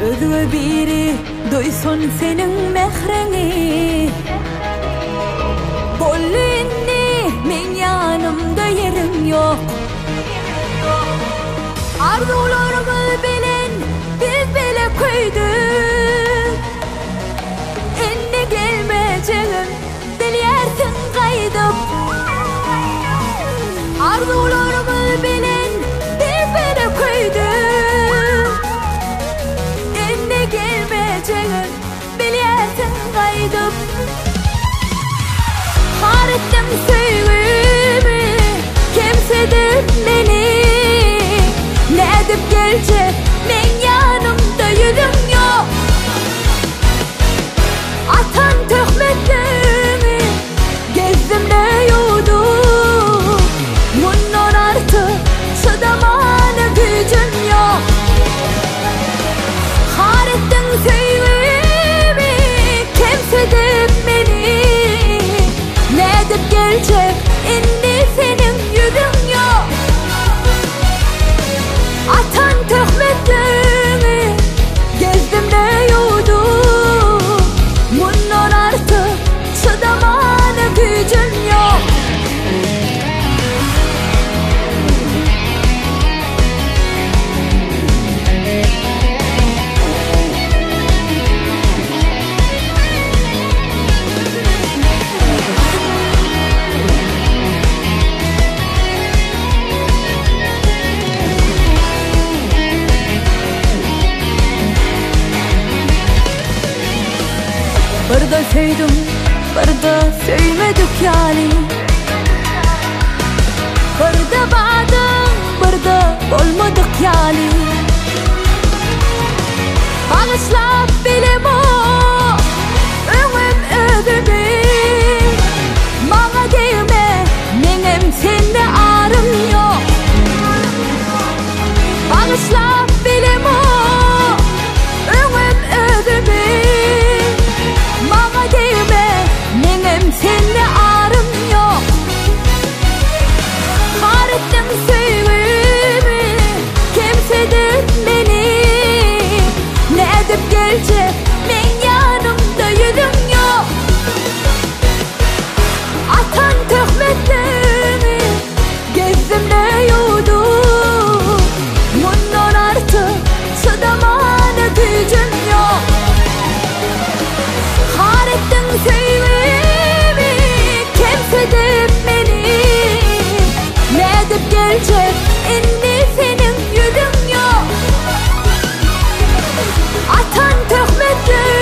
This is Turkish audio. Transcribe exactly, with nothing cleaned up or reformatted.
Özüme biri duysun senin mehrini. Bollinni men yanımda yerim yok. Arzularımız bilen biz bile koyduk. Enne gelmeyeceğim diliyersin kaydıp. Arzularımız bilen biz bile koyduk. Enne gelmeyeceğim diliyersin kaydıp. Harettim sevgimi kimsedip beni. Ne edip gelecek men yanımda yüzüm yok. Atan töhmetlerini gezimde yudum. Bundan artık çıdamana gücüm yok. Harettin sevgimi kimsedip beni. Ne edip gelecek inni senin yüzün yok. Atan töhmetlerini gezdim yudum. Bundan artık çıdamana gücüm yok. Bir da sevdim, bir da sevmedik yani. Bir da bağdım, bir da olmadık yani. Bağışlap bilim o, ömüm ödümü. Bana değme, benim sende ağrım yok. Bağışlap bilim o, ömüm ödümü. Bana değme, benim seninle ağrım yok. Harettim sevgimi kimsedip beni. Ne edip gelecek men yanımda yüzüm yok. Atan töhmetlerini gezimde yudum. Bundan artık çıdamana gücüm yok. Harettin sevgimi kimsedip beni. Ne edip gelecek inni senin yüzün yok. Atan töhmetlerini